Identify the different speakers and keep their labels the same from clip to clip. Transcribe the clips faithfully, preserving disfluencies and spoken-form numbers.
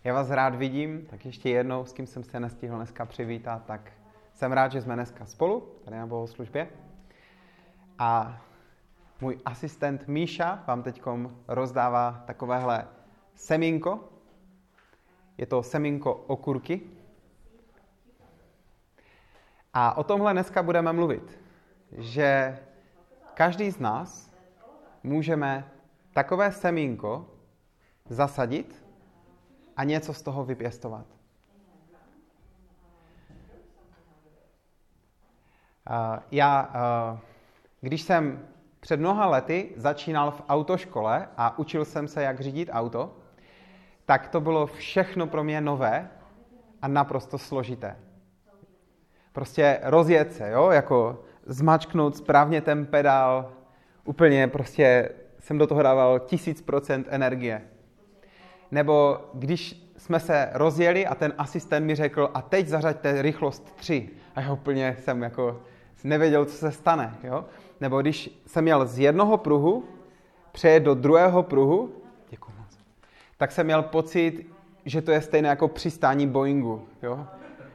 Speaker 1: Já vás rád vidím, tak ještě jednou, s kým jsem se nestihl dneska přivítat, tak jsem rád, že jsme dneska spolu, tady na bohoslužbě. A můj asistent Míša vám teď rozdává takovéhle semínko. Je to semínko okurky. A o tomhle dneska budeme mluvit, že každý z nás můžeme takové semínko zasadit a něco z toho vypěstovat. Já, když jsem před mnoha lety začínal v autoškole a učil jsem se, jak řídit auto, tak to bylo všechno pro mě nové a naprosto složité. Prostě rozjet se, jo, jako zmačknout správně ten pedál, úplně prostě jsem do toho dával tisíc procent energie. Nebo když jsme se rozjeli a ten asistent mi řekl, a teď zařaďte rychlost tři. A já úplně jsem jako nevěděl, co se stane. Jo? Nebo když jsem měl z jednoho pruhu přejet do druhého pruhu, děkuji moc, tak jsem měl pocit, že to je stejné jako přistání Boeingu. Jo?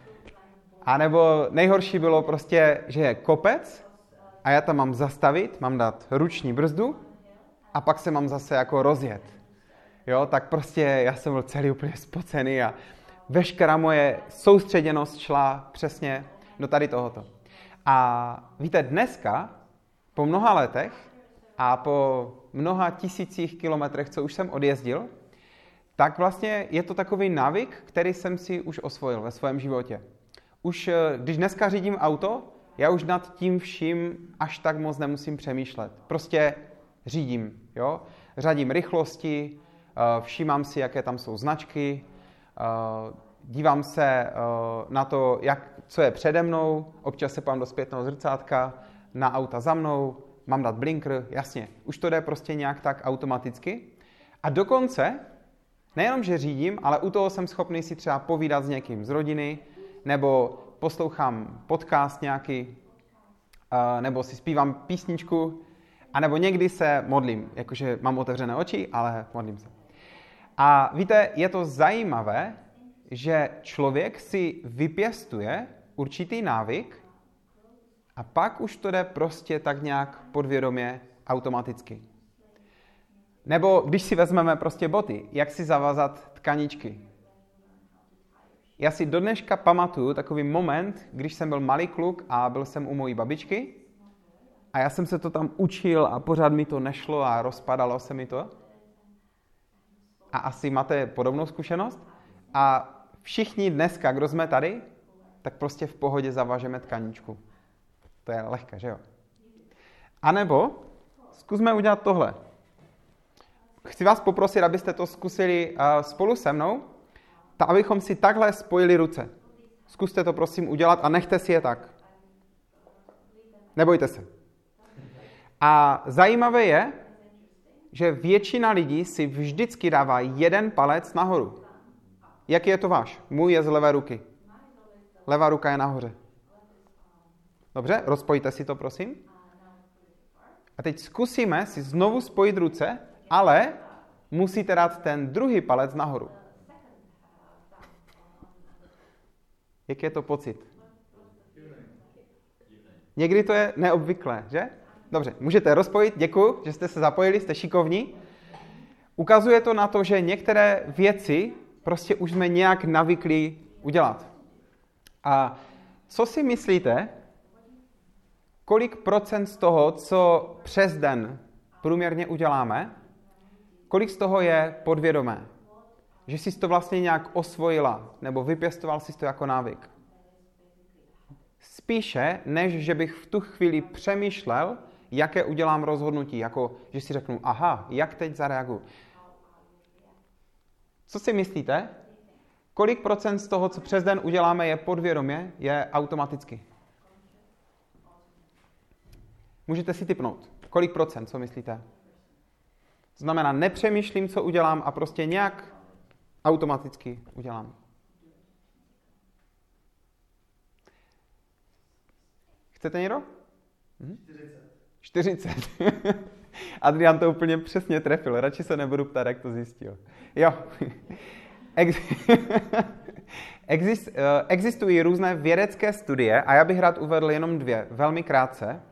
Speaker 1: A nebo nejhorší bylo prostě, že je kopec a já tam mám zastavit, mám dát ruční brzdu a pak se mám zase jako rozjet. Jo, tak prostě já jsem byl celý úplně spocený a veškerá moje soustředěnost šla přesně do tady tohoto. A víte, dneska, po mnoha letech a po mnoha tisících kilometrech, co už jsem odjezdil, tak vlastně je to takový návyk, který jsem si už osvojil ve svém životě. Už když dneska řídím auto, já už nad tím vším až tak moc nemusím přemýšlet. Prostě řídím, jo? Řadím rychlosti, všímám si, jaké tam jsou značky, dívám se na to, jak, co je přede mnou, občas se pám do zpětného zrcátka, na auta za mnou, mám dát blinker, jasně. Už to jde prostě nějak tak automaticky. A dokonce, nejenom, že řídím, ale u toho jsem schopný si třeba povídat s někým z rodiny, nebo poslouchám podcast nějaký, nebo si zpívám písničku, a nebo někdy se modlím, jakože mám otevřené oči, ale modlím se. A víte, je to zajímavé, že člověk si vypěstuje určitý návyk a pak už to jde prostě tak nějak podvědomě automaticky. Nebo když si vezmeme prostě boty, jak si zavazat tkaničky. Já si do dneška pamatuju takový moment, když jsem byl malý kluk a byl jsem u mojí babičky a já jsem se to tam učil a pořád mi to nešlo a rozpadalo se mi to. A asi máte podobnou zkušenost. A všichni dneska, kdo jsme tady, tak prostě v pohodě zavážeme tkaničku. To je lehké, že jo? A nebo zkusme udělat tohle. Chci vás poprosit, abyste to zkusili uh, spolu se mnou, ta, abychom si takhle spojili ruce. Zkuste to prosím udělat a nechte si je tak. Nebojte se. A zajímavé je, že většina lidí si vždycky dává jeden palec nahoru. Jaký je to váš? Můj je z levé ruky. Levá ruka je nahoře. Dobře, rozpojte si to, prosím. A teď zkusíme si znovu spojit ruce, ale musíte dát ten druhý palec nahoru. Jaký je to pocit? Někdy to je neobvyklé, že? Dobře, můžete rozpojit, děkuji, že jste se zapojili, jste šikovní. Ukazuje to na to, že některé věci prostě už jsme nějak navykli udělat. A co si myslíte, kolik procent z toho, co přes den průměrně uděláme, kolik z toho je podvědomé? Že jsi to vlastně nějak osvojila, nebo vypěstoval jsi to jako návyk. Spíše, než že bych v tu chvíli přemýšlel, jaké udělám rozhodnutí, jako že si řeknu, aha, jak teď zareaguju. Co si myslíte? Kolik procent z toho, co přes den uděláme, je podvědomě, je automaticky? Můžete si tipnout. Kolik procent, co myslíte? Znamená, nepřemýšlím, co udělám a prostě nějak automaticky udělám. Chcete někdo? Hm? čtyřicet. Adrián to úplně přesně trefil. Radši se nebudu ptát, jak to zjistil. Jo. Ex... Exist... Existují různé vědecké studie a já bych rád uvedl jenom dvě, velmi krátce.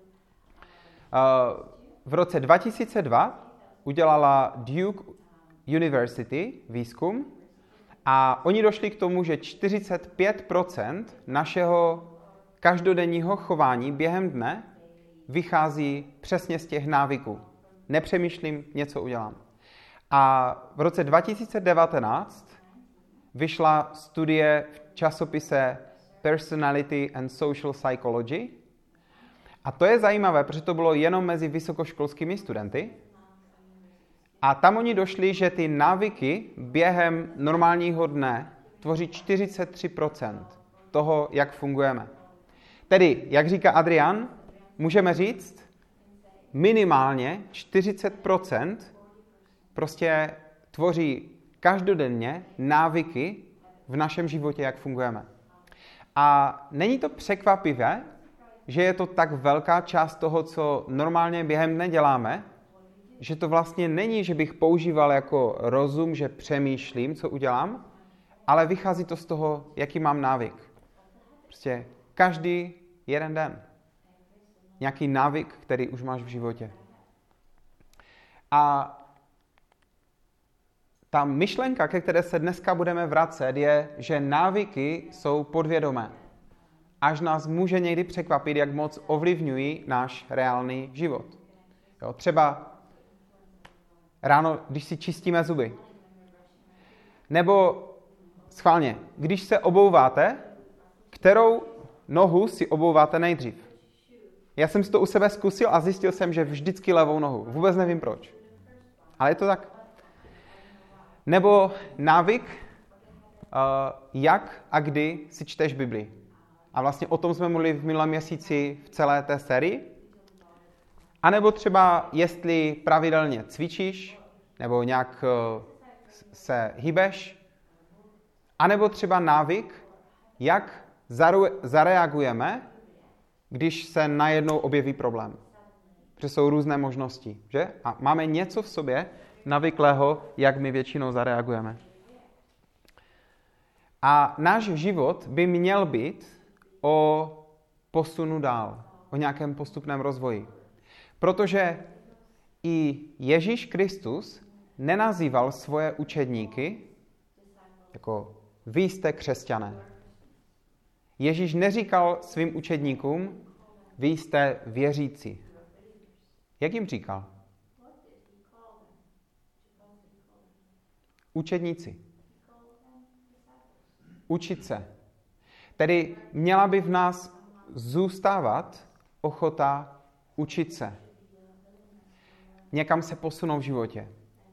Speaker 1: V roce dva tisíce dva udělala Duke University výzkum a oni došli k tomu, že čtyřicet pět procent našeho každodenního chování během dne vychází přesně z těch návyků. Nepřemýšlím, něco udělám. A v roce dva tisíce devatenáct vyšla studie v časopise Personality and Social Psychology. A to je zajímavé, protože to bylo jenom mezi vysokoškolskými studenty. A tam oni došli, že ty návyky během normálního dne tvoří čtyřicet tři procent toho, jak fungujeme. Tedy, jak říká Adrian, můžeme říct, minimálně čtyřicet procent prostě tvoří každodenně návyky v našem životě, jak fungujeme. A není to překvapivé, že je to tak velká část toho, co normálně během dne děláme, že to vlastně není, že bych používal jako rozum, že přemýšlím, co udělám, ale vychází to z toho, jaký mám návyk. Prostě každý jeden den. Nějaký návyk, který už máš v životě. A ta myšlenka, ke které se dneska budeme vracet, je, že návyky jsou podvědomé. Až nás může někdy překvapit, jak moc ovlivňují náš reálný život. Jo, třeba ráno, když si čistíme zuby. Nebo schválně, když se obouváte, kterou nohu si obouváte nejdřív. Já jsem si to u sebe zkusil a zjistil jsem, že vždycky levou nohu. Vůbec nevím proč. Ale je to tak. Nebo návyk, jak a kdy si čteš Bibli. A vlastně o tom jsme mluvili v minulém měsíci v celé té sérii. A nebo třeba, jestli pravidelně cvičíš, nebo nějak se hýbeš. A nebo třeba návyk, jak zareagujeme, když se najednou objeví problém. Protože jsou různé možnosti, že? A máme něco v sobě navyklého, jak my většinou zareagujeme. A náš život by měl být o posunu dál, o nějakém postupném rozvoji. Protože i Ježíš Kristus nenazýval svoje učedníky jako vy jste křesťané. Ježíš neříkal svým učedníkům, vy jste věřící. Jak jim říkal? Učedníci. Učit se. Tedy měla by v nás zůstávat ochota učit se. Někam se posunout v životě.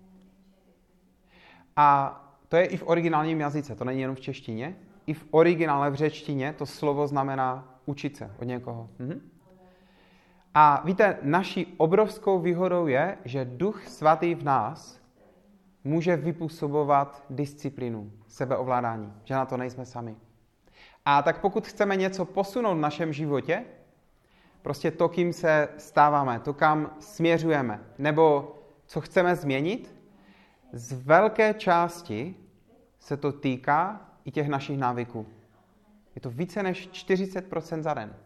Speaker 1: A to je i v originálním jazyce, to není jenom v češtině. I v originále v řečtině to slovo znamená učit se od někoho. Mhm. A víte, naší obrovskou výhodou je, že Duch Svatý v nás může vypůsobovat disciplínu, sebeovládání, že na to nejsme sami. A tak pokud chceme něco posunout v našem životě, prostě to, kým se stáváme, to, kam směřujeme, nebo co chceme změnit, z velké části se to týká i těch našich návyků. Je to více než čtyřicet procent za den.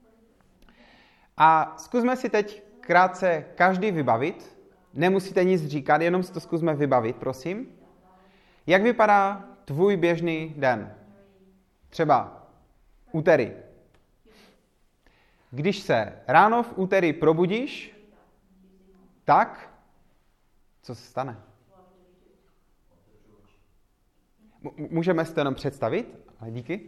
Speaker 1: A zkusme si teď krátce každý vybavit. Nemusíte nic říkat, jenom si to zkusme vybavit, prosím. Jak vypadá tvůj běžný den? Třeba úterý. Když se ráno v úterý probudíš, tak co se stane? Můžeme si to jenom představit? Ale díky.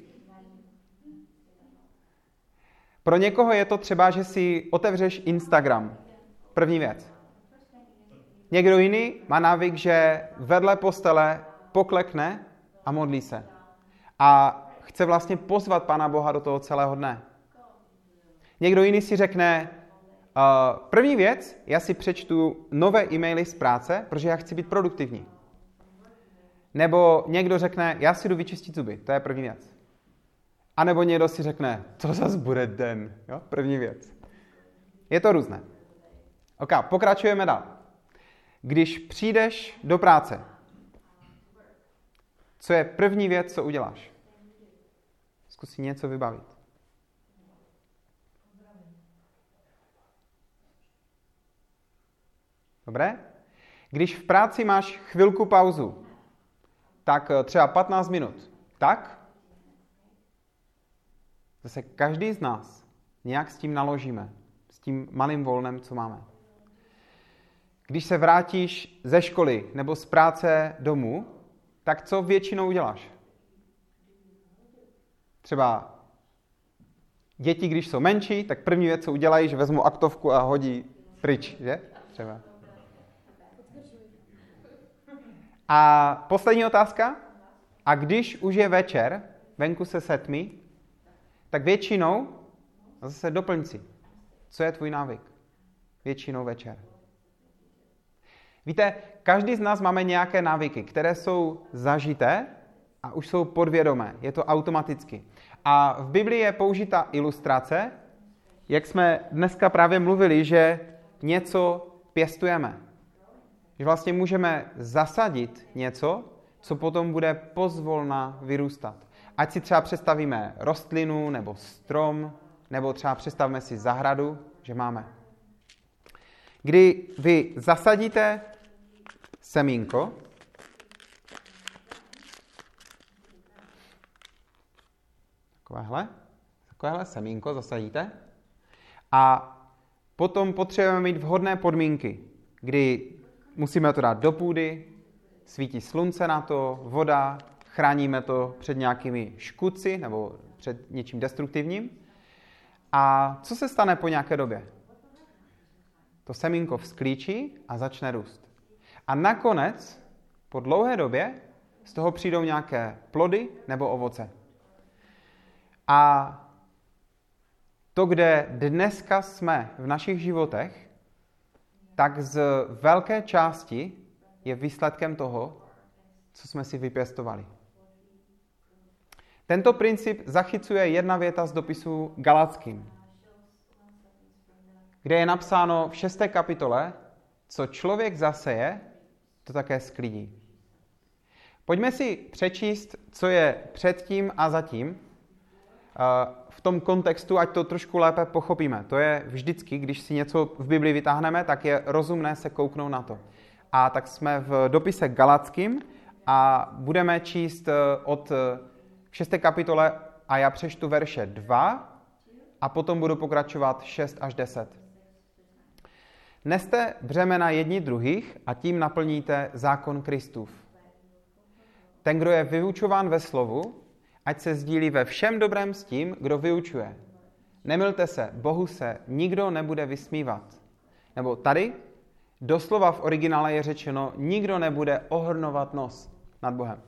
Speaker 1: Pro někoho je to třeba, že si otevřeš Instagram. První věc. Někdo jiný má návyk, že vedle postele poklekne a modlí se. A chce vlastně pozvat Pána Boha do toho celého dne. Někdo jiný si řekne, uh, první věc, já si přečtu nové e-maily z práce, protože já chci být produktivní. Nebo někdo řekne, já si jdu vyčistit zuby, to je první věc. A nebo někdo si řekne, to zase bude den, jo? První věc. Je to různé. Ok, pokračujeme dál. Když přijdeš do práce, Co je první věc, co uděláš? Zkus si něco vybavit. Dobré? Když v práci máš chvilku pauzu, tak třeba patnáct minut, tak? Zase každý z nás nějak s tím naložíme, s tím malým volnem, co máme. Když se vrátíš ze školy nebo z práce domů, tak co většinou uděláš? Třeba děti, když jsou menší, tak první věc, co udělají, že vezmu aktovku a hodí pryč, že? Třeba. A poslední otázka. A když už je večer, venku se setmí, tak většinou, a zase doplň si, co je tvůj návyk? Většinou večer. Víte, každý z nás máme nějaké návyky, které jsou zažité a už jsou podvědomé. Je to automaticky. A v Biblii je použita ilustrace, jak jsme dneska právě mluvili, že něco pěstujeme. Že vlastně můžeme zasadit něco, co potom bude pozvolna vyrůstat. Ať si třeba představíme rostlinu nebo strom, nebo třeba představíme si zahradu, že máme. Kdy vy zasadíte semínko, takovéhle, takovéhle semínko zasadíte a potom potřebujeme mít vhodné podmínky, kdy musíme to dát do půdy, svítí slunce na to, voda, chráníme to před nějakými škůdci nebo před něčím destruktivním. A co se stane po nějaké době? To semínko vzklíčí a začne růst. A nakonec, po dlouhé době, z toho přijdou nějaké plody nebo ovoce. A to, kde dneska jsme v našich životech, tak z velké části je výsledkem toho, co jsme si vypěstovali. Tento princip zachycuje jedna věta z dopisu Galatským, kde je napsáno v šesté kapitole, co člověk zaseje, to také sklidí. Pojďme si přečíst, co je předtím a zatím, v tom kontextu, ať to trošku lépe pochopíme. To je vždycky, když si něco v Biblii vytáhneme, tak je rozumné se kouknout na to. A tak jsme v dopise Galatským a budeme číst od šesté kapitole a já přečtu verše dva a potom budu pokračovat šest až deset. Neste břemena jedni druhých a tím naplníte zákon Kristův. Ten, kdo je vyučován ve slovu, ať se sdílí ve všem dobrém s tím, kdo vyučuje. Nemylte se, Bohu se nikdo nebude vysmívat. Nebo tady, doslova v originále je řečeno, nikdo nebude ohrnovat nos nad Bohem.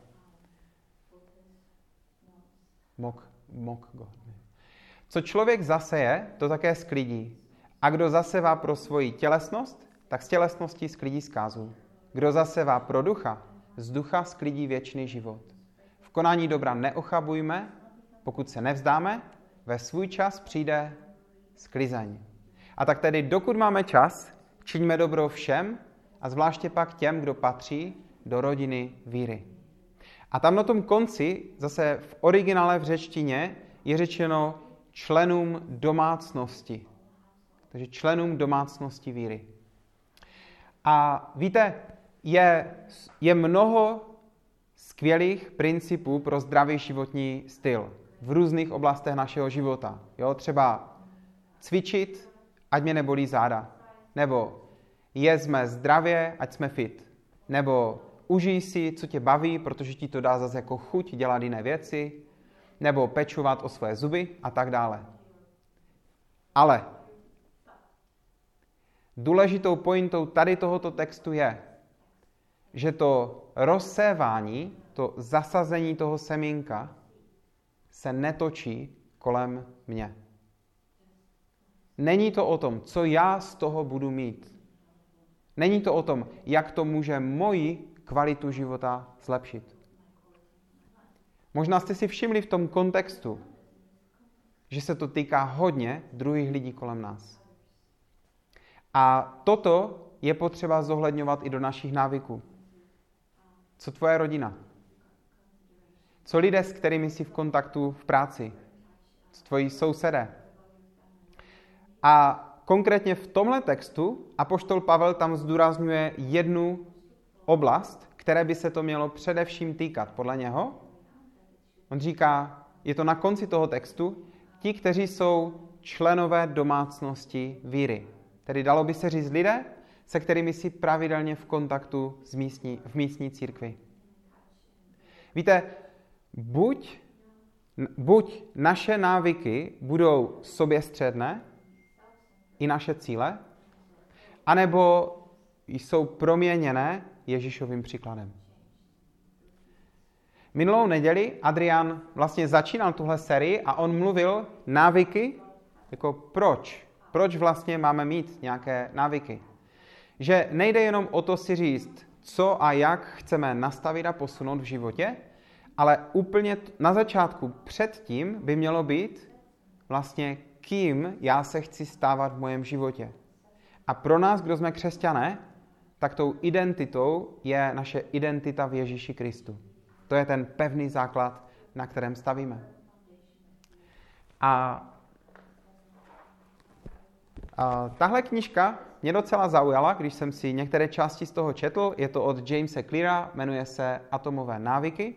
Speaker 1: Mok, mok go. Co člověk zaseje, to také sklidí. A kdo zasevá pro svoji tělesnost, tak z tělesnosti sklidí zkázu. Kdo zasevá pro ducha, z ducha sklidí věčný život. V konání dobra neochabujme, pokud se nevzdáme, ve svůj čas přijde sklizeň. A tak tedy, dokud máme čas, čiňme dobro všem a zvláště pak těm, kdo patří do rodiny víry. A tam na tom konci, zase v originále v řečtině, je řečeno členům domácnosti. Takže členům domácnosti víry. A víte, je, je mnoho skvělých principů pro zdravý životní styl v různých oblastech našeho života. Jo, třeba cvičit, ať mě nebolí záda. Nebo jezme zdravě, ať jsme fit. Nebo užij si, co tě baví, protože ti to dá zase jako chuť dělat jiné věci. Nebo pečovat o své zuby a tak dále. Ale důležitou pointou tady tohoto textu je, že to rozsévání, to zasazení toho semínka se netočí kolem mě. Není to o tom, co já z toho budu mít. Není to o tom, jak to může moji kvalitu života zlepšit. Možná jste si všimli v tom kontextu, že se to týká hodně druhých lidí kolem nás. A toto je potřeba zohledňovat i do našich návyků. Co tvoje rodina? Co lidé, s kterými jsi v kontaktu v práci? S tvojí sousedé? A konkrétně v tomhle textu apoštol Pavel tam zdůrazňuje jednu oblast, které by se to mělo především týkat. Podle něho on říká, je to na konci toho textu, ti, kteří jsou členové domácnosti víry. Tedy dalo by se říct lidé, se kterými jsi pravidelně v kontaktu s místní, v místní církvi. Víte, buď, buď naše návyky budou soběstředné, i naše cíle, anebo jsou proměněné Ježíšovým příkladem. Minulou neděli Adrian vlastně začínal tuhle sérii a on mluvil návyky, jako proč. Proč vlastně máme mít nějaké návyky. Že nejde jenom o to si říct, co a jak chceme nastavit a posunout v životě, ale úplně na začátku předtím by mělo být vlastně kým já se chci stávat v mém životě. A pro nás, kdo jsme křesťané, tak tou identitou je naše identita v Ježíši Kristu. To je ten pevný základ, na kterém stavíme. A, a tahle knížka mě docela zaujala, když jsem si některé části z toho četl. Je to od Jamese Cleara, jmenuje se Atomové návyky.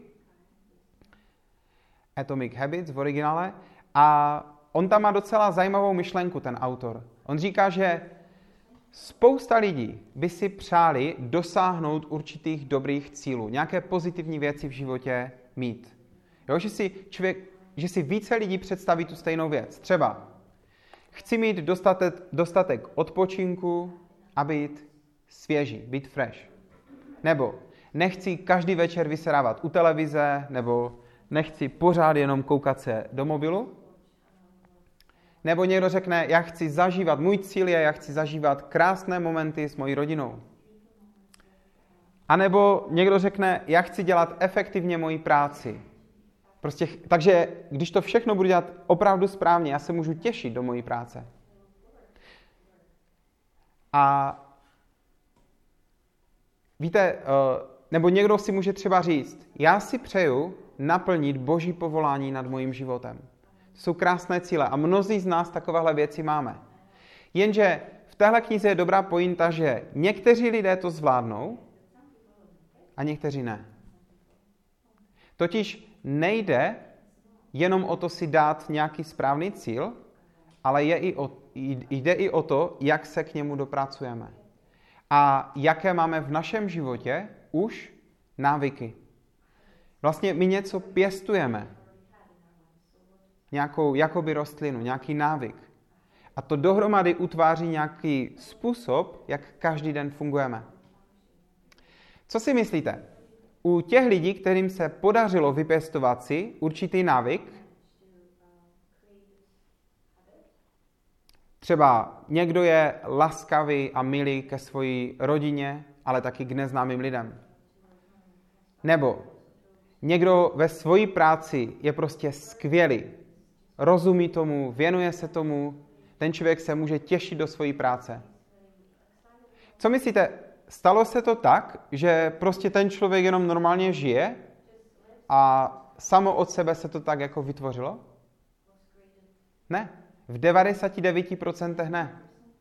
Speaker 1: Atomic Habits v originále. A on tam má docela zajímavou myšlenku, ten autor. On říká, že spousta lidí by si přáli dosáhnout určitých dobrých cílů, nějaké pozitivní věci v životě mít. Jo, že si člověk, že si více lidí představí tu stejnou věc. Třeba chci mít dostatek, dostatek odpočinku a být svěží, být fresh. Nebo nechci každý večer vysedávat u televize, nebo nechci pořád jenom koukat se do mobilu. Nebo někdo řekne, já chci zažívat, můj cíl je, já chci zažívat krásné momenty s mojí rodinou. A nebo někdo řekne, já chci dělat efektivně moji práci. Prostě, takže když to všechno budu dělat opravdu správně, já se můžu těšit do mojí práce. A víte, nebo někdo si může třeba říct, já si přeju naplnit Boží povolání nad mojím životem. To jsou krásné cíle a mnozí z nás takovéhle věci máme. Jenže v téhle knize je dobrá pointa, že někteří lidé to zvládnou a někteří ne. Totiž nejde jenom o to si dát nějaký správný cíl, ale je i o, jde i o to, jak se k němu dopracujeme. A jaké máme v našem životě už návyky. Vlastně my něco pěstujeme. Nějakou jakoby rostlinu, nějaký návyk. A to dohromady utváří nějaký způsob, jak každý den fungujeme. Co si myslíte? U těch lidí, kterým se podařilo vypěstovat si určitý návyk, třeba někdo je laskavý a milý ke své rodině, ale taky k neznámým lidem. Nebo někdo ve své práci je prostě skvělý, rozumí tomu, věnuje se tomu, ten člověk se může těšit do své práce. Co myslíte, stalo se to tak, že prostě ten člověk jenom normálně žije a samo od sebe se to tak jako vytvořilo? Ne, v devadesát devět procent ne.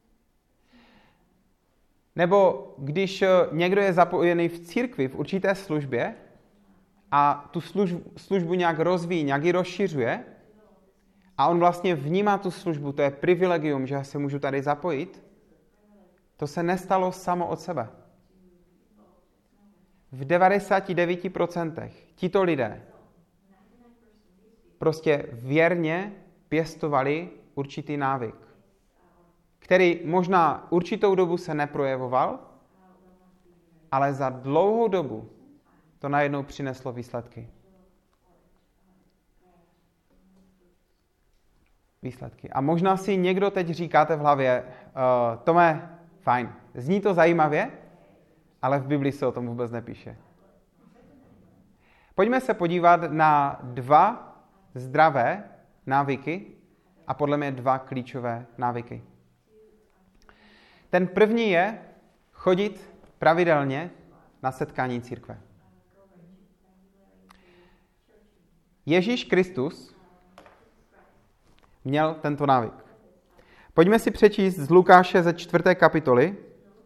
Speaker 1: Nebo když někdo je zapojený v církvi, v určité službě a tu službu, službu nějak rozvíjí, nějak ji rozšiřuje, a on vlastně vnímá tu službu, to je privilegium, že se můžu tady zapojit, to se nestalo samo od sebe. V devadesát devět procent tito lidé prostě věrně pěstovali určitý návyk, který možná určitou dobu se neprojevoval, ale za dlouhou dobu to najednou přineslo výsledky. Výsledky. A možná si někdo teď říkáte v hlavě, uh, Tome, fajn, zní to zajímavě, ale v Biblii se o tom vůbec nepíše. Pojďme se podívat na dva zdravé návyky a podle mě dva klíčové návyky. Ten první je chodit pravidelně na setkání církve. Ježíš Kristus měl tento návyk. Pojďme si přečíst z Lukáše ze čtvrté kapitoly.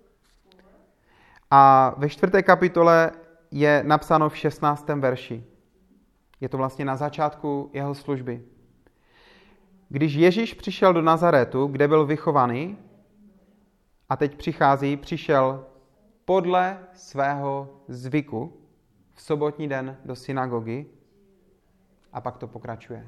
Speaker 1: A ve čtvrté kapitole je napsáno v šestnáctém verši. Je to vlastně na začátku jeho služby. Když Ježíš přišel do Nazaretu, kde byl vychovaný, a teď přichází, přišel podle svého zvyku v sobotní den do synagogy a pak to pokračuje.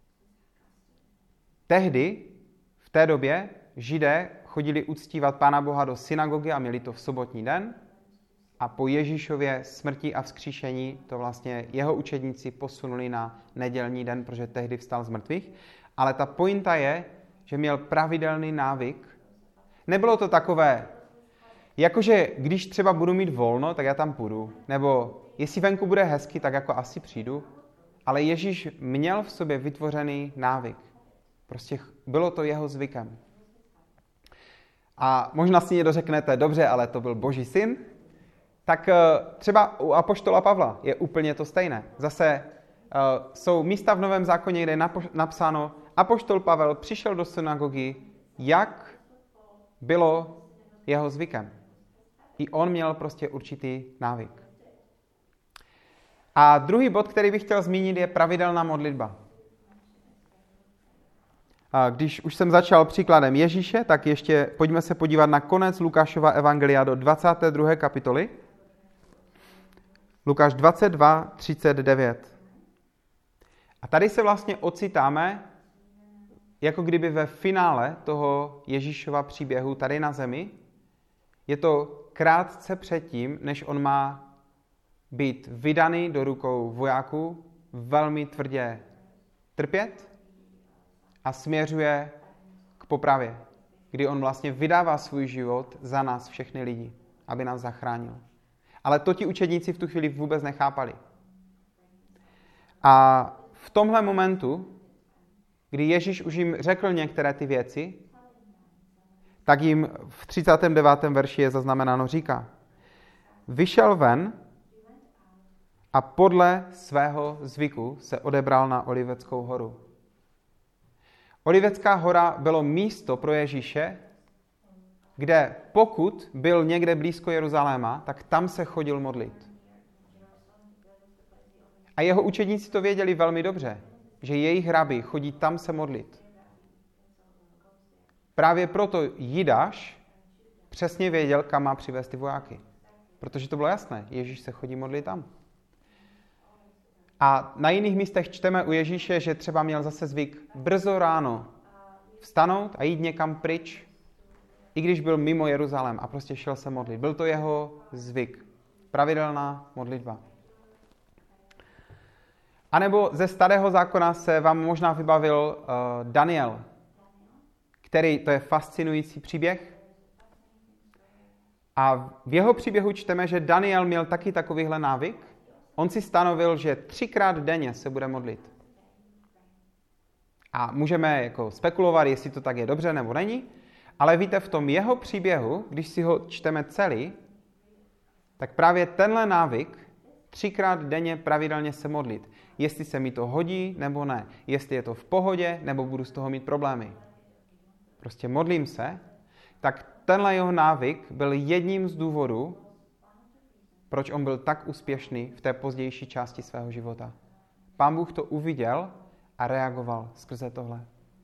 Speaker 1: Tehdy, v té době, Židé chodili uctívat Pána Boha do synagogy a měli to v sobotní den a po Ježíšově smrti a vzkříšení to vlastně jeho učedníci posunuli na nedělní den, protože tehdy vstal z mrtvých. Ale ta pointa je, že měl pravidelný návyk. Nebylo to takové, jakože když třeba budu mít volno, tak já tam půjdu. Nebo jestli venku bude hezky, tak jako asi přijdu. Ale Ježíš měl v sobě vytvořený návyk. Prostě bylo to jeho zvykem. A možná si někdo řeknete, dobře, ale to byl Boží syn. Tak třeba u apoštola Pavla je úplně to stejné. Zase uh, jsou místa v Novém zákoně, kde je napsáno, apoštol Pavel přišel do synagogy, jak bylo jeho zvykem. I on měl prostě určitý návyk. A druhý bod, který bych chtěl zmínit, je pravidelná modlitba. A když už jsem začal příkladem Ježíše, tak ještě pojďme se podívat na konec Lukášova evangelia do dvacáté druhé kapitoly. Lukáš dvacet dva třicet devět. A tady se vlastně ocitáme, jako kdyby ve finále toho Ježíšova příběhu tady na zemi. Je to krátce předtím, než on má být vydaný do rukou vojáků, velmi tvrdě trpět a směřuje k popravě, kdy on vlastně vydává svůj život za nás všechny lidi, aby nás zachránil. Ale to ti učedníci v tu chvíli vůbec nechápali. A v tomhle momentu, kdy Ježíš už jim řekl některé ty věci, tak jim v třicátém devátém verši je zaznamenáno, říká, vyšel ven a podle svého zvyku se odebral na Oliveckou horu. Olivecká hora bylo místo pro Ježíše, kde pokud byl někde blízko Jeruzaléma, tak tam se chodil modlit. A jeho učedníci to věděli velmi dobře, že jejich rabi chodí tam se modlit. Právě proto Jidáš přesně věděl, kam má přivést ty vojáky. Protože to bylo jasné, Ježíš se chodí modlit tam. A na jiných místech čteme u Ježíše, že třeba měl zase zvyk brzo ráno vstanout a jít někam pryč, i když byl mimo Jeruzalém a prostě šel se modlit. Byl to jeho zvyk. Pravidelná modlitba. A nebo ze starého zákona se vám možná vybavil uh, Daniel, který, to je fascinující příběh. A v jeho příběhu čteme, že Daniel měl taky takovýhle návyk. On si stanovil, že třikrát denně se bude modlit. A můžeme jako spekulovat, jestli to tak je dobře nebo není, ale víte, v tom jeho příběhu, když si ho čteme celý, tak právě tenhle návyk třikrát denně pravidelně se modlit. Jestli se mi to hodí nebo ne. Jestli je to v pohodě nebo budu z toho mít problémy. Prostě modlím se. Tak tenhle jeho návyk byl jedním z důvodů, proč on byl tak úspěšný v té pozdější části svého života. Pán Bůh to uviděl a reagoval skrze tohle.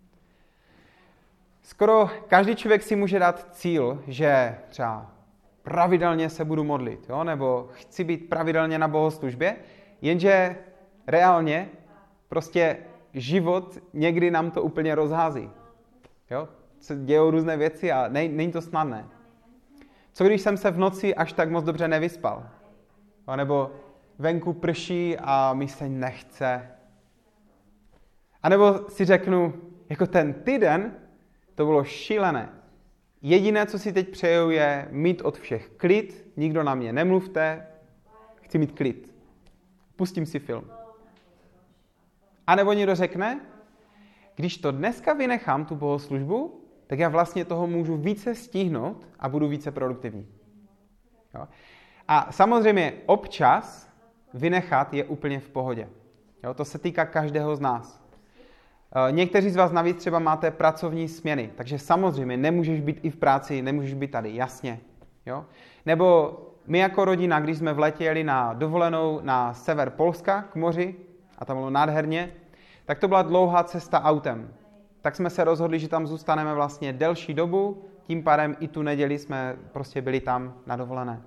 Speaker 1: Skoro každý člověk si může dát cíl, že třeba pravidelně se budu modlit, jo? Nebo chci být pravidelně na bohoslužbě, jenže reálně prostě život někdy nám to úplně rozhází. Jo? Se dějou různé věci a nej, není to snadné. Co když jsem se v noci až tak moc dobře nevyspal? Jo? Nebo venku prší a mi se nechce. A nebo si řeknu, jako ten týden, to bylo šílené. Jediné, co si teď přeju, je mít od všech klid, nikdo na mě nemluvte, chci mít klid. Pustím si film. A nebo někdo řekne, když to dneska vynechám, tu bohoslužbu, tak já vlastně toho můžu více stihnout a budu více produktivní. Jo? A samozřejmě občas vynechat je úplně v pohodě. Jo, to se týká každého z nás. Někteří z vás navíc třeba máte pracovní směny, takže samozřejmě nemůžeš být i v práci, nemůžeš být tady, jasně. Jo? Nebo my jako rodina, když jsme v létě jeli na dovolenou na sever Polska k moři, a tam bylo nádherně, tak to byla dlouhá cesta autem. Tak jsme se rozhodli, že tam zůstaneme vlastně delší dobu, tím pádem i tu neděli jsme prostě byli tam na dovolené.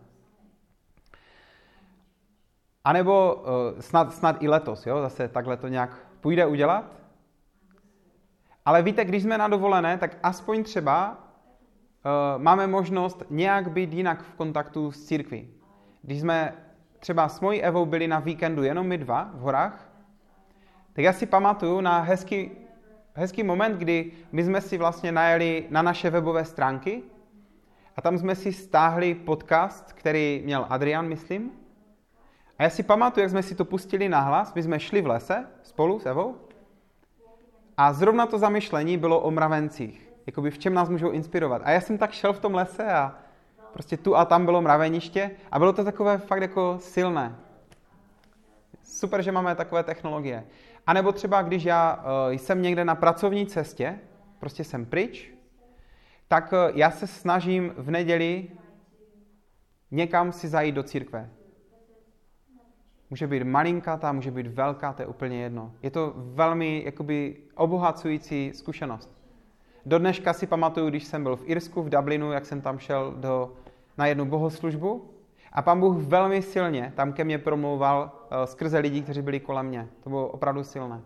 Speaker 1: A nebo uh, snad, snad i letos, jo? Zase takhle to nějak půjde udělat. Ale víte, když jsme na dovolené, tak aspoň třeba uh, máme možnost nějak být jinak v kontaktu s církví. Když jsme třeba s mojí Evou byli na víkendu jenom my dva v horách, tak já si pamatuju na hezký, hezký moment, kdy my jsme si vlastně najeli na naše webové stránky a tam jsme si stáhli podcast, který měl Adrian, myslím. A já si pamatuju, jak jsme si to pustili nahlas, my jsme šli v lese spolu s Evou a zrovna to zamyšlení bylo o mravencích. Jakoby v čem nás můžou inspirovat. A já jsem tak šel v tom lese a prostě tu a tam bylo mraveniště a bylo to takové fakt jako silné. Super, že máme takové technologie. A nebo třeba, když já uh, jsem někde na pracovní cestě, prostě jsem pryč, tak uh, já se snažím v neděli někam si zajít do církve. Může být malinkatá, může být velká, to je úplně jedno. Je to velmi jakoby obohacující zkušenost. Do dneška si pamatuju, když jsem byl v Irsku, v Dublinu, jak jsem tam šel do, na jednu bohoslužbu a Pán Bůh velmi silně tam ke mně promlouval uh, skrze lidí, kteří byli kolem mě. To bylo opravdu silné.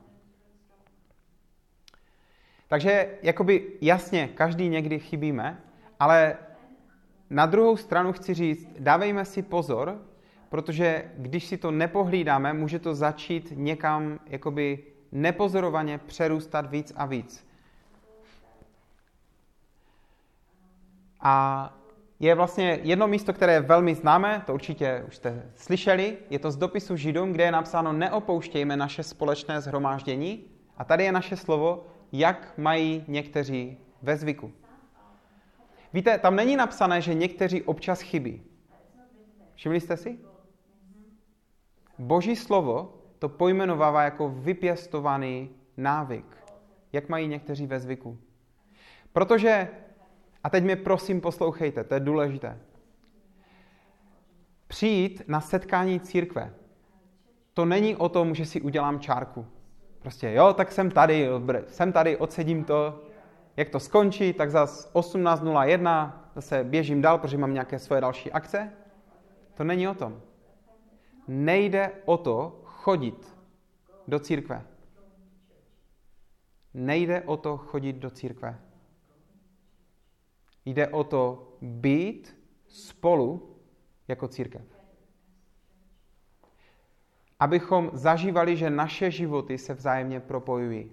Speaker 1: Takže jakoby jasně, každý někdy chybíme, ale na druhou stranu chci říct, dávejme si pozor, protože když si to nepohlídáme, může to začít někam jakoby nepozorovaně přerůstat víc a víc. A je vlastně jedno místo, které je velmi známé, to určitě už jste slyšeli, je to z dopisu Židům, kde je napsáno neopouštějme naše společné shromáždění. A tady je naše slovo, jak mají někteří ve zvyku. Víte, tam není napsané, že někteří občas chybí. Všimli jste si? Boží slovo to pojmenovává jako vypěstovaný návyk. Jak mají někteří ve zvyku. Protože, a teď mě prosím poslouchejte, to je důležité. Přijít na setkání církve, to není o tom, že si udělám čárku. Prostě jo, tak jsem tady, jsem tady, odsedím to, jak to skončí, tak zas osmnáct nula jedna zase běžím dál, protože mám nějaké svoje další akce. To není o tom. Nejde o to chodit do církve. Nejde o to chodit do církve. Jde o to být spolu jako církev. Abychom zažívali, že naše životy se vzájemně propojují.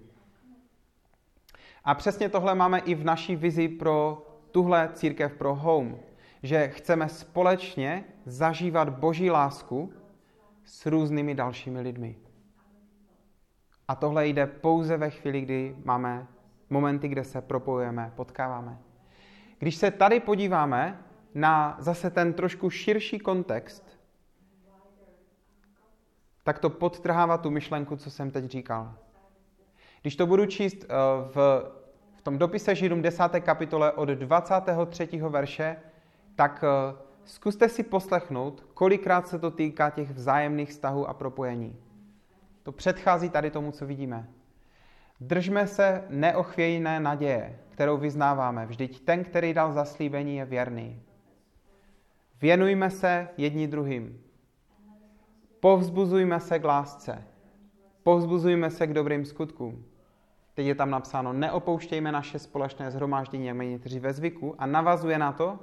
Speaker 1: A přesně tohle máme i v naší vizi pro tuhle církev, pro Home. Že chceme společně zažívat Boží lásku s různými dalšími lidmi. A tohle jde pouze ve chvíli, kdy máme momenty, kde se propojujeme, potkáváme. Když se tady podíváme na zase ten trošku širší kontext, tak to podtrhává tu myšlenku, co jsem teď říkal. Když to budu číst v, v tom dopise Židům desáté kapitole od dvacátého třetího verše, tak zkuste si poslechnout, kolikrát se to týká těch vzájemných vztahů a propojení. To předchází tady tomu, co vidíme. Držme se neochvějné naděje, kterou vyznáváme. Vždyť ten, který dal zaslíbení, je věrný. Věnujme se jedni druhým. Povzbuzujme se k lásce. Povzbuzujme se k dobrým skutkům. Teď je tam napsáno, neopouštějme naše společné shromáždění, jak mají někteří ve zvyku, a navazuje na to,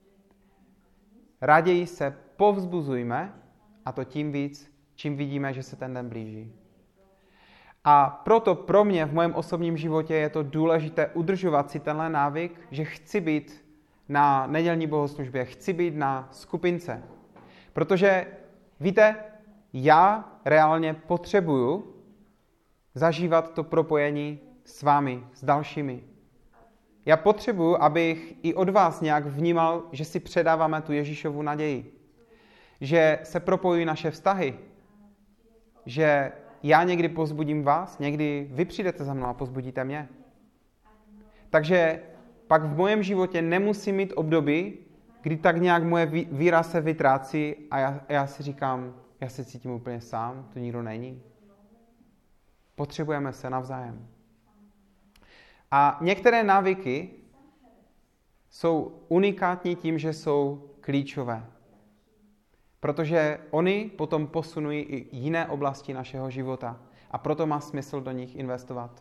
Speaker 1: raději se povzbuzujme, a to tím víc, čím vidíme, že se ten den blíží. A proto pro mě v mém osobním životě je to důležité udržovat si tenhle návyk, že chci být na nedělní bohoslužbě, chci být na skupince. Protože, víte, já reálně potřebuju zažívat to propojení s vámi, s dalšími. Já potřebuju, abych i od vás nějak vnímal, že si předáváme tu Ježíšovu naději. Že se propojují naše vztahy. Že já někdy pozbudím vás, někdy vy přijdete za mnou a pozbudíte mě. Takže pak v mém životě nemusím mít období, kdy tak nějak moje víra se vytrácí a já, já si říkám, já se cítím úplně sám, tu nikdo není. Potřebujeme se navzájem. A některé návyky jsou unikátní tím, že jsou klíčové. Protože oni potom posunují i jiné oblasti našeho života. A proto má smysl do nich investovat.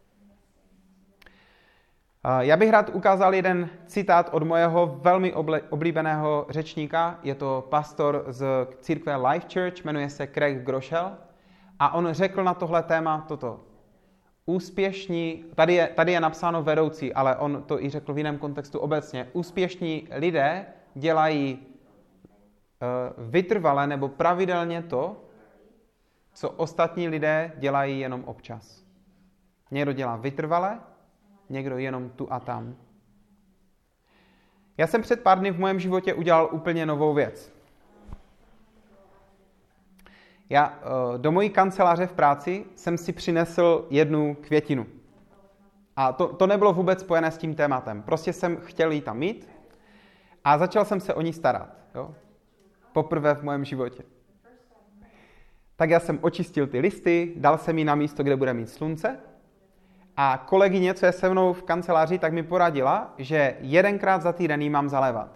Speaker 1: Já bych rád ukázal jeden citát od mojeho velmi oblíbeného řečníka. Je to pastor z církve Life Church, jmenuje se Craig Groeschel. A on řekl na tohle téma toto. Úspěšní, tady je, tady je napsáno vedoucí, ale on to i řekl v jiném kontextu obecně. Úspěšní lidé dělají uh, vytrvale nebo pravidelně to, co ostatní lidé dělají jenom občas. Někdo dělá vytrvale, někdo jenom tu a tam. Já jsem před pár dny v mém životě udělal úplně novou věc. Já do mojí kanceláře v práci jsem si přinesl jednu květinu. A to, to nebylo vůbec spojené s tím tématem. Prostě jsem chtěl ji tam mít a začal jsem se o ní starat. Jo? Poprvé v mém životě. Tak já jsem očistil ty listy, dal jsem ji na místo, kde bude mít slunce. A kolegyně, co je se mnou v kanceláři, tak mi poradila, že jedenkrát za týden ji mám zalévat.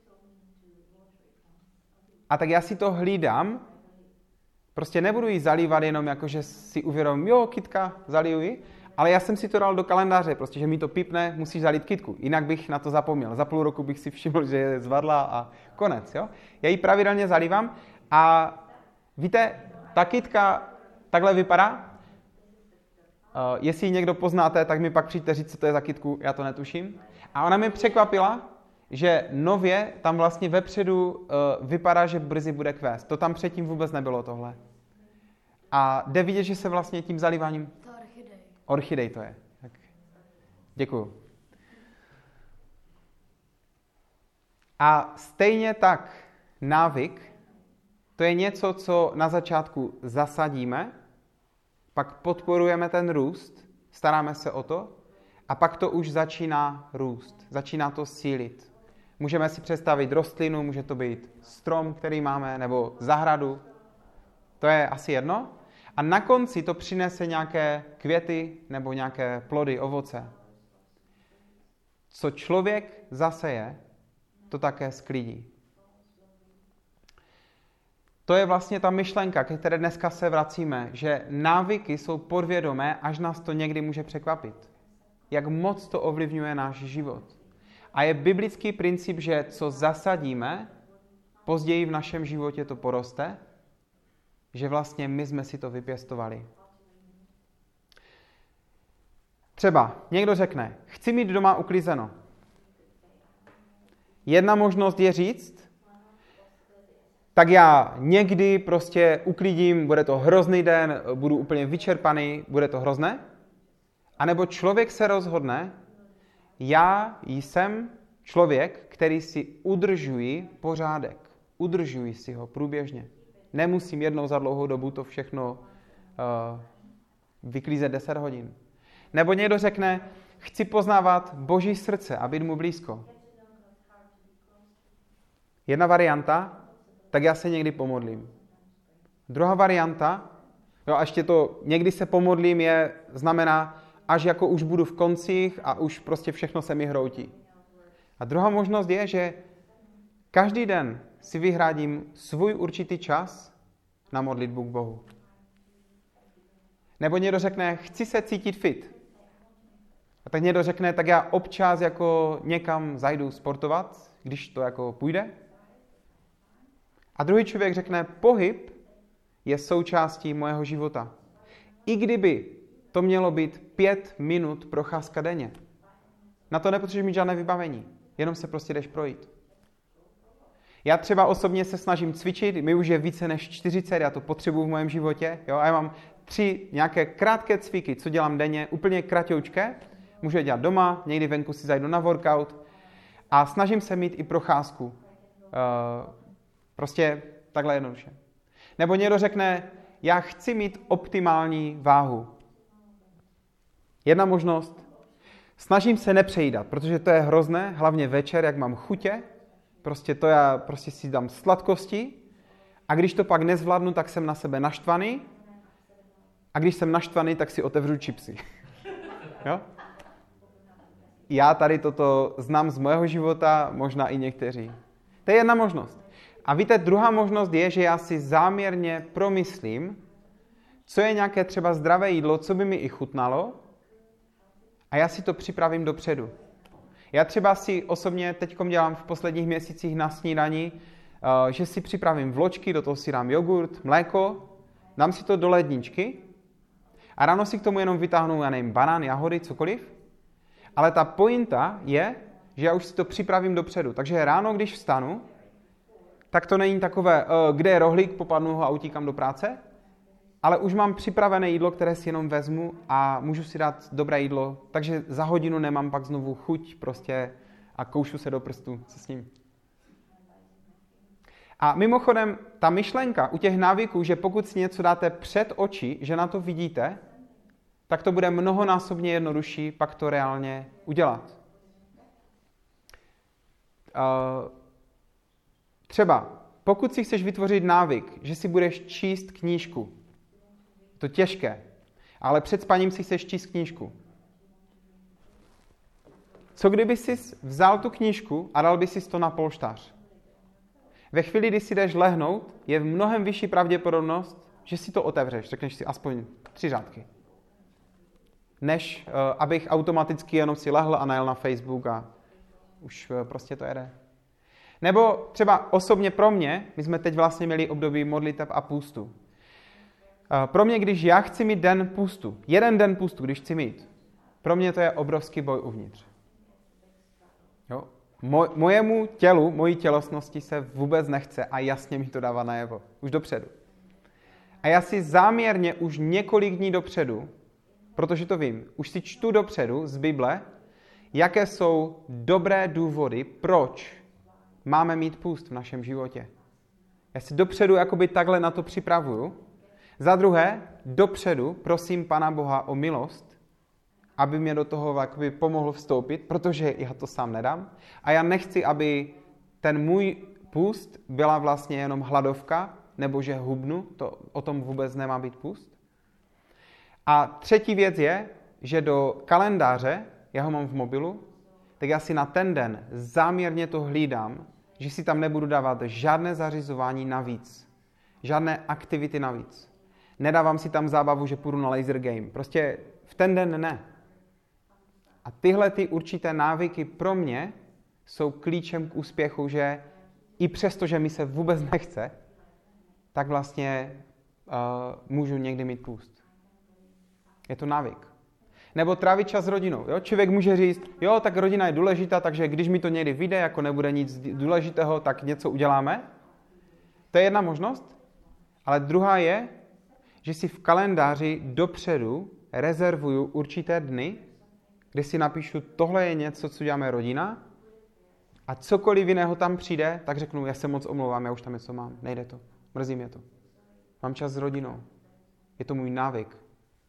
Speaker 1: A tak já si to hlídám. Prostě nebudu ji zalívat jenom jako, že si uvědomím, jo, kytka, zaliju ji, ale já jsem si to dal do kalendáře, prostě, že mi to pípne, musíš zalít kytku, jinak bych na to zapomněl. Za půl roku bych si všiml, že je zvadla a konec, jo. Já ji pravidelně zalívám a víte, ta kytka takhle vypadá. Uh, jestli ji někdo poznáte, tak mi pak přijďte říct, co to je za kytku, já to netuším. A ona mi překvapila, že nově tam vlastně vepředu uh, vypadá, že brzy bude kvést. To tam předtím vůbec nebylo tohle. A jde vidět, že se vlastně tím zalíváním...
Speaker 2: To orchidej.
Speaker 1: Orchidej to je. Tak. Děkuju. A stejně tak návyk, to je něco, co na začátku zasadíme, pak podporujeme ten růst, staráme se o to, a pak to už začíná růst, začíná to sílit. Můžeme si představit rostlinu, může to být strom, který máme, nebo zahradu. To je asi jedno. A na konci to přinese nějaké květy nebo nějaké plody, ovoce. Co člověk zaseje, to také sklidí. To je vlastně ta myšlenka, ke které dneska se vracíme, že návyky jsou podvědomé, až nás to někdy může překvapit. Jak moc to ovlivňuje náš život. A je biblický princip, že co zasadíme, později v našem životě to poroste, že vlastně my jsme si to vypěstovali. Třeba někdo řekne, chci mít doma uklizeno. Jedna možnost je říct, tak já někdy prostě uklidím, bude to hrozný den, budu úplně vyčerpaný, bude to hrozné. A nebo člověk se rozhodne, já jsem člověk, který si udržuji pořádek. Udržuji si ho průběžně. Nemusím jednou za dlouhou dobu to všechno uh, vyklízet deset hodin. Nebo někdo řekne, chci poznávat Boží srdce a být mu blízko. Jedna varianta, tak já se někdy pomodlím. Druhá varianta, jo, a ještě to, někdy se pomodlím, je, znamená, až jako už budu v koncích a už prostě všechno se mi hroutí. A druhá možnost je, že každý den si vyhrádím svůj určitý čas na modlitbu k Bohu. Nebo někdo řekne, chci se cítit fit. A tak někdo řekne, tak já občas jako někam zajdu sportovat, když to jako půjde. A druhý člověk řekne, pohyb je součástí mojeho života. I kdyby to mělo být pět minut procházka denně. Na to nepotřebuješ mít žádné vybavení. Jenom se prostě jdeš projít. Já třeba osobně se snažím cvičit, mi už je více než čtyřicet, já to potřebuji v mém životě. Jo? A já mám tři nějaké krátké cviky, co dělám denně, úplně kratoučké. Můžu je dělat doma, někdy venku si zajdu na workout. A snažím se mít i procházku. Uh, prostě takhle jednoduše. Nebo někdo řekne, já chci mít optimální váhu. Jedna možnost, snažím se nepřejídat, protože to je hrozné, hlavně večer, jak mám chutě, prostě to já prostě si dám sladkosti a když to pak nezvládnu, tak jsem na sebe naštvaný a když jsem naštvaný, tak si otevřu čipsy. Jo? Já tady toto znám z mého života, možná i někteří. To je jedna možnost. A víte, druhá možnost je, že já si záměrně promyslím, co je nějaké třeba zdravé jídlo, co by mi i chutnalo, a já si to připravím dopředu. Já třeba si osobně teďkom dělám v posledních měsících na snídani, že si připravím vločky, do toho si dám jogurt, mléko, dám si to do ledničky a ráno si k tomu jenom vytáhnu, já nevím, banán, jahody, cokoliv. Ale ta pointa je, že já už si to připravím dopředu. Takže ráno, když vstanu, tak to není takové, kde je rohlík, popadnu ho a utíkám do práce, ale už mám připravené jídlo, které si jenom vezmu a můžu si dát dobré jídlo, takže za hodinu nemám pak znovu chuť prostě a koušu se do prstů, co s ním. A mimochodem, ta myšlenka u těch návyků, že pokud si něco dáte před oči, že na to vidíte, tak to bude mnohonásobně jednodušší pak to reálně udělat. Uh, třeba, pokud si chceš vytvořit návyk, že si budeš číst knížku, to těžké, ale před spaním si chceš číst knížku. Co kdyby jsi vzal tu knížku a dal by si to na polštář? Ve chvíli, kdy si jdeš lehnout, je v mnohem vyšší pravděpodobnost, že si to otevřeš, řekneš si aspoň tři řádky. Než uh, abych automaticky jenom si lehl a najel na Facebook a už uh, prostě to jede. Nebo třeba osobně pro mě, my jsme teď vlastně měli období modliteb a půstu. Uh, pro mě, když já chci mít den půstu, jeden den půstu, když chci mít, pro mě to je obrovský boj uvnitř. Jo? Mo- mojemu tělu, mojí tělesnosti se vůbec nechce a jasně mi to dává najevo. Už dopředu. A já si záměrně už několik dní dopředu, protože to vím, už si čtu dopředu z Bible, jaké jsou dobré důvody, proč máme mít půst v našem životě. Já si dopředu jakoby takhle na to připravuju. Za druhé, dopředu prosím Pana Boha o milost, aby mě do toho jakoby pomohl vstoupit, protože já to sám nedám. A já nechci, aby ten můj půst byla vlastně jenom hladovka, nebo že hubnu, to o tom vůbec nemá být půst. A třetí věc je, že do kalendáře, já ho mám v mobilu, tak já si na ten den záměrně to hlídám, že si tam nebudu dávat žádné zařizování navíc, žádné aktivity navíc. Nedávám si tam zábavu, že půjdu na laser game. Prostě v ten den ne. A tyhle ty určité návyky pro mě jsou klíčem k úspěchu, že i přesto, že mi se vůbec nechce, tak vlastně uh, můžu někdy mít půst. Je to návyk. Nebo trávit čas s rodinou. Jo? Člověk může říct, jo, tak rodina je důležitá, takže když mi to někdy vyjde, jako nebude nic důležitého, tak něco uděláme. To je jedna možnost. Ale druhá je, že si v kalendáři dopředu rezervuju určité dny, kde si napíšu, tohle je něco, co děláme rodina, a cokoliv jiného tam přijde, tak řeknu, já se moc omlouvám, já už tam něco mám, nejde to, mrzí mě to. Mám čas s rodinou, je to můj návyk.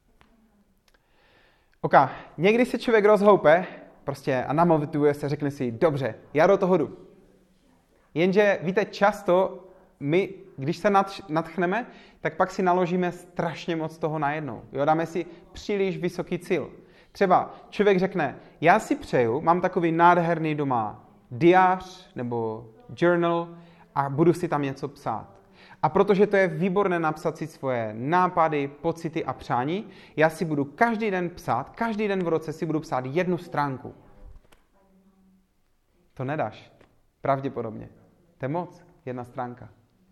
Speaker 1: Ok, někdy se člověk rozhoupe prostě a namotivuje se, řekne si, dobře, já do toho jdu. Jenže víte, často my, když se nadchneme, tak pak si naložíme strašně moc toho najednou. Jo, dáme si příliš vysoký cíl. Třeba člověk řekne, já si přeju, mám takový nádherný doma diář nebo journal a budu si tam něco psát. A protože to je výborné napsat si svoje nápady, pocity a přání, já si budu každý den psát, každý den v roce si budu psát jednu stránku. To nedáš. Pravděpodobně. To je moc. Jedna stránka.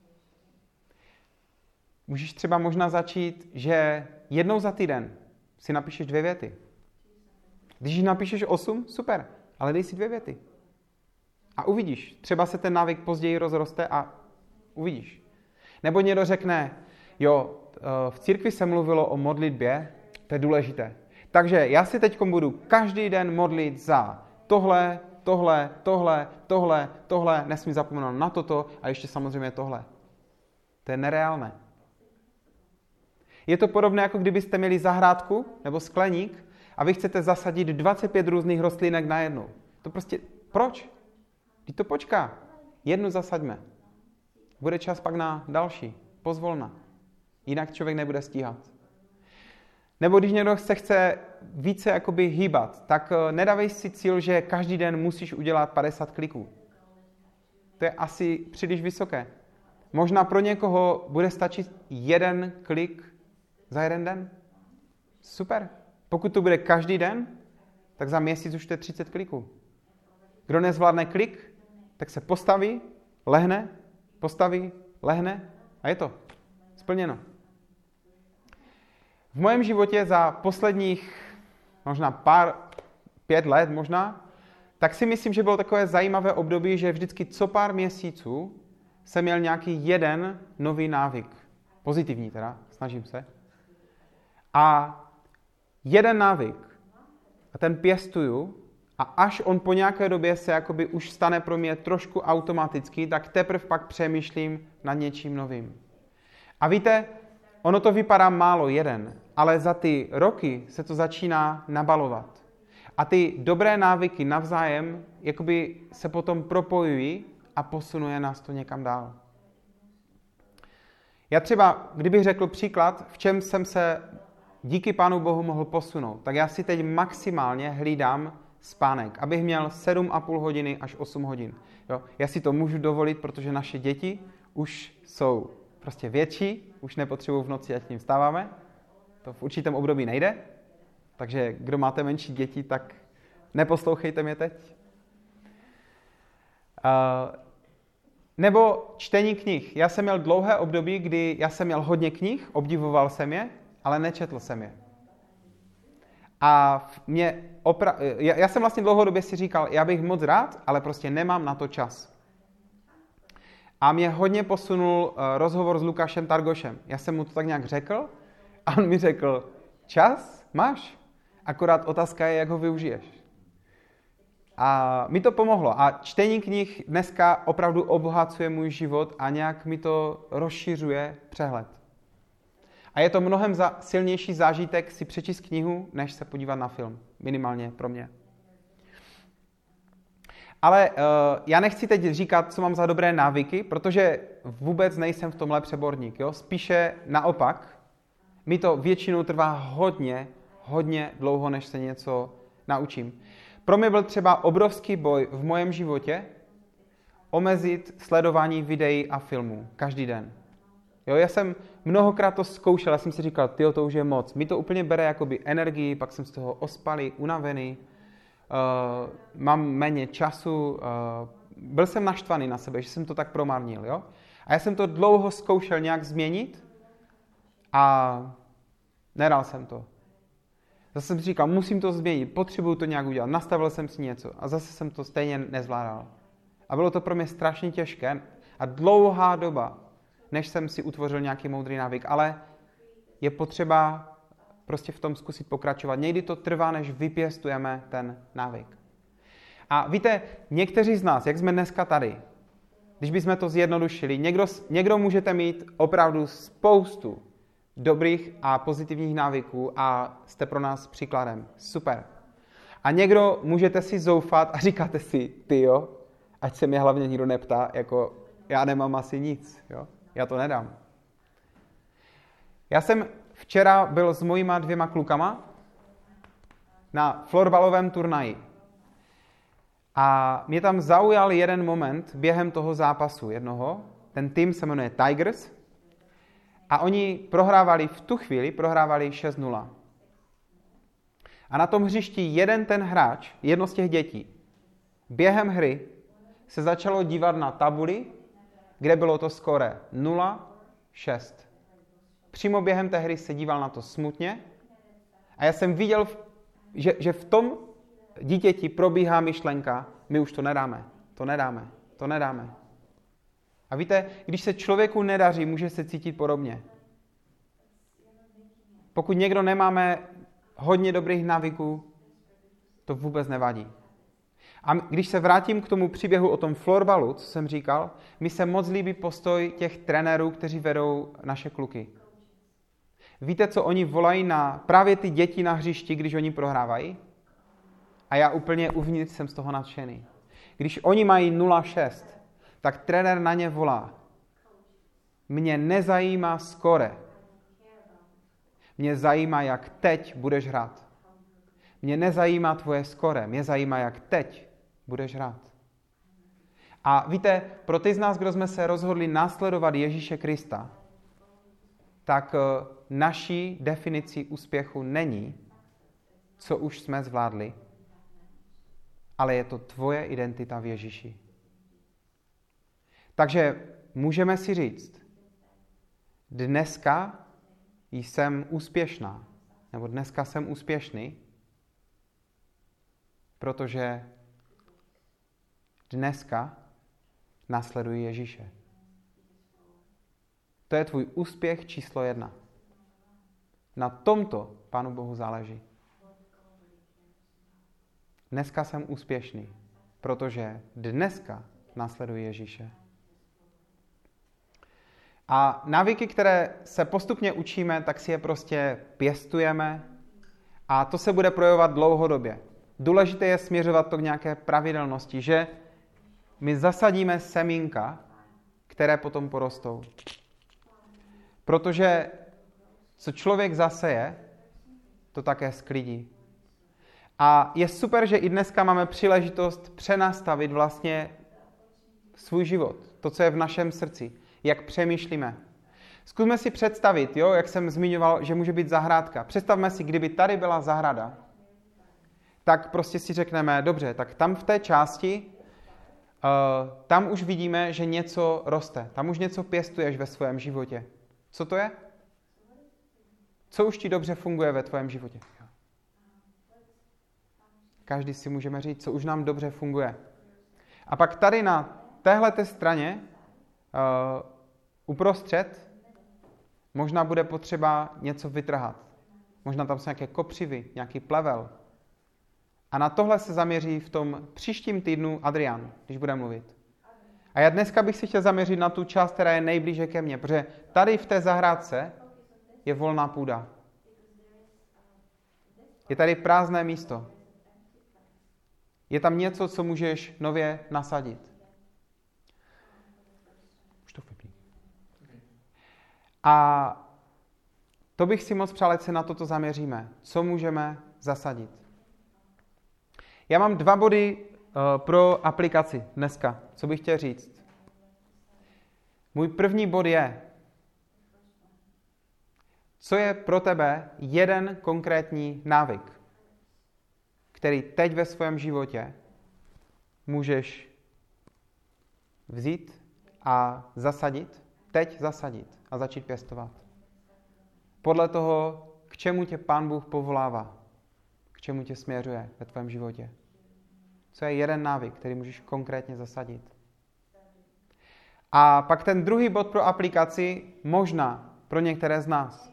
Speaker 1: Můžeš třeba možná začít, že jednou za týden si napíšeš dvě věty. Když napíšeš osm, super, ale dej si dvě věty. A uvidíš. Třeba se ten návyk později rozroste a uvidíš. Nebo někdo řekne, jo, v církvi se mluvilo o modlitbě, to je důležité. Takže já si teď budu každý den modlit za tohle, tohle, tohle, tohle, tohle, nesmím zapomenout na toto a ještě samozřejmě tohle. To je nereálné. Je to podobné, jako kdybyste měli zahrádku nebo skleník a vy chcete zasadit dvacet pět různých rostlinek najednou. To prostě, proč? Když to počká. Jednu zasaďme. Bude čas pak na další. Pozvolna. Jinak člověk nebude stíhat. Nebo když někdo se chce více jakoby hýbat, tak nedávej si cíl, že každý den musíš udělat padesát kliků. To je asi příliš vysoké. Možná pro někoho bude stačit jeden klik za jeden den. Super. Pokud to bude každý den, tak za měsíc už to je třicet kliků. Kdo nezvládne klik, tak se postaví, lehne, postaví, lehne a je to splněno. V mém životě za posledních možná pár, pět let možná, tak si myslím, že bylo takové zajímavé období, že vždycky co pár měsíců jsem měl nějaký jeden nový návyk. Pozitivní teda, snažím se. A jeden návyk, a ten pěstuju, a až on po nějaké době se jakoby už stane pro mě trošku automatický, tak teprve pak přemýšlím nad něčím novým. A víte, ono to vypadá málo jeden, ale za ty roky se to začíná nabalovat. A ty dobré návyky navzájem jakoby se potom propojují a posunuje nás to někam dál. Já třeba, kdybych řekl příklad, v čem jsem se díky Pánu Bohu mohl posunout, tak já si teď maximálně hlídám spánek, abych měl sedm a půl hodiny až osm hodin. Jo? Já si to můžu dovolit, protože naše děti už jsou prostě větší, už nepotřebují v noci, ať k ním vstáváme. To v určitém období nejde, takže kdo máte menší děti, tak neposlouchejte mě teď. Uh, nebo čtení knih. Já jsem měl dlouhé období, kdy já jsem měl hodně knih, obdivoval jsem je, ale nečetl jsem je. A mě opra- já, já jsem vlastně dlouhodobě si říkal, já bych moc rád, ale prostě nemám na to čas. A mě hodně posunul uh, rozhovor s Lukášem Targošem. Já jsem mu to tak nějak řekl a on mi řekl, čas máš, akorát otázka je, jak ho využiješ. A mi to pomohlo. A čtení knih dneska opravdu obohacuje můj život a nějak mi to rozšiřuje přehled. A je to mnohem za silnější zážitek si přečíst knihu, než se podívat na film. Minimálně pro mě. Ale uh, já nechci teď říkat, co mám za dobré návyky, protože vůbec nejsem v tomhle přeborník. Jo? Spíše naopak, mi to většinou trvá hodně, hodně dlouho, než se něco naučím. Pro mě byl třeba obrovský boj v mém životě omezit sledování videí a filmů každý den. Jo, já jsem mnohokrát to zkoušel, já jsem si říkal, tyjo, to už je moc. Mi to úplně bere jakoby energii, pak jsem z toho ospalý, unavený, uh, mám méně času, uh, byl jsem naštvaný na sebe, že jsem to tak promarnil. Jo? A já jsem to dlouho zkoušel nějak změnit a nedal jsem to. Zase jsem si říkal, musím to změnit, potřebuju to nějak udělat, nastavil jsem si něco a zase jsem to stejně nezvládal. A bylo to pro mě strašně těžké a dlouhá doba, než jsem si utvořil nějaký moudrý návyk, ale je potřeba prostě v tom zkusit pokračovat. Někdy to trvá, než vypěstujeme ten návyk. A víte, někteří z nás, jak jsme dneska tady, když bychom to zjednodušili, někdo, někdo můžete mít opravdu spoustu dobrých a pozitivních návyků a jste pro nás příkladem. Super. A někdo můžete si zoufat a říkáte si, tyjo, ať se mě hlavně nikdo neptá, jako já nemám asi nic, jo? Já to nedám. Já jsem včera byl s mojima dvěma klukama na florbalovém turnaji. A mě tam zaujal jeden moment během toho zápasu jednoho. Ten tým se jmenuje Tigers. A oni prohrávali v tu chvíli, prohrávali šest nula. A na tom hřišti jeden ten hráč, jedno z těch dětí, během hry se začalo dívat na tabuli, kde bylo to skóre nula šest. Přímo během té hry se díval na to smutně a já jsem viděl, že, že v tom dítěti probíhá myšlenka, my už to nedáme, to nedáme, to nedáme. A víte, když se člověku nedaří, může se cítit podobně. Pokud někdo nemáme hodně dobrých návyků, to vůbec nevadí. A když se vrátím k tomu příběhu o tom florbalu, co jsem říkal, mi se moc líbí postoj těch trenérů, kteří vedou naše kluky. Víte, co oni volají na právě ty děti na hřišti, když oni prohrávají? A já úplně uvnitř jsem z toho nadšený. Když oni mají nula šest, tak trenér na ně volá. Mě nezajímá skóre. Mě zajímá, jak teď budeš hrát. Mě nezajímá tvoje skóre, mě zajímá, jak teď budeš hrát. A víte, pro ty z nás, kdo jsme se rozhodli následovat Ježíše Krista, tak naší definicí úspěchu není, co už jsme zvládli, ale je to tvoje identita v Ježíši. Takže můžeme si říct, dneska jsem úspěšná, nebo dneska jsem úspěšný, protože dneska následuji Ježíše. To je tvůj úspěch číslo jedna. Na tomto Pánu Bohu záleží. Dneska jsem úspěšný, protože dneska následuji Ježíše. A návyky, které se postupně učíme, tak si je prostě pěstujeme a to se bude projevovat dlouhodobě. Důležité je směřovat to k nějaké pravidelnosti, že my zasadíme semínka, které potom porostou. Protože co člověk zaseje, to také sklidí. A je super, že i dneska máme příležitost přenastavit vlastně svůj život, to, co je v našem srdci, jak přemýšlíme. Zkusme si představit, jo, jak jsem zmiňoval, že může být zahrádka. Představme si, kdyby tady byla zahrada, tak prostě si řekneme, dobře, tak tam v té části, uh, tam už vidíme, že něco roste. Tam už něco pěstuješ ve svém životě. Co to je? Co už ti dobře funguje ve tvém životě? Každý si můžeme říct, co už nám dobře funguje. A pak tady na téhleté straně, uh, uprostřed, možná bude potřeba něco vytrhat. Možná tam jsou nějaké kopřivy, nějaký plevel. A na tohle se zaměří v tom příštím týdnu Adrián, když bude mluvit. A já dneska bych si chtěl zaměřit na tu část, která je nejblíže ke mně, protože tady v té zahrádce je volná půda. Je tady prázdné místo. Je tam něco, co můžeš nově nasadit. Už to vypni. A to bych si moc přál, ať se na toto zaměříme. Co můžeme zasadit? Já mám dva body uh, pro aplikaci dneska, co bych chtěl říct. Můj první bod je, co je pro tebe jeden konkrétní návyk, který teď ve svém životě můžeš vzít a zasadit, teď zasadit a začít pěstovat. Podle toho, k čemu tě Pán Bůh povolává, k čemu tě směřuje ve tvém životě. Co je jeden návyk, který můžeš konkrétně zasadit. A pak ten druhý bod pro aplikaci, možná pro některé z nás.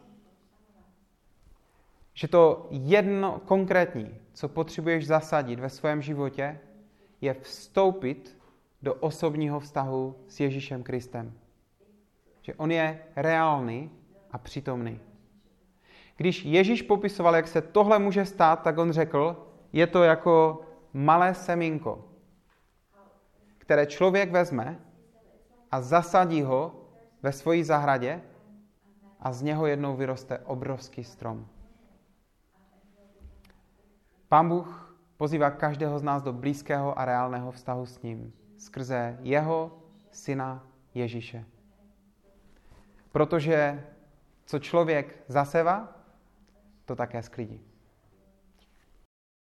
Speaker 1: Že to jedno konkrétní, co potřebuješ zasadit ve svém životě, je vstoupit do osobního vztahu s Ježíšem Kristem. Že on je reálný a přítomný. Když Ježíš popisoval, jak se tohle může stát, tak on řekl, je to jako malé semínko, které člověk vezme a zasadí ho ve svojí zahradě a z něho jednou vyroste obrovský strom. Pán Bůh pozývá každého z nás do blízkého a reálného vztahu s ním skrze jeho syna Ježíše. Protože co člověk zaseva, to také sklidí.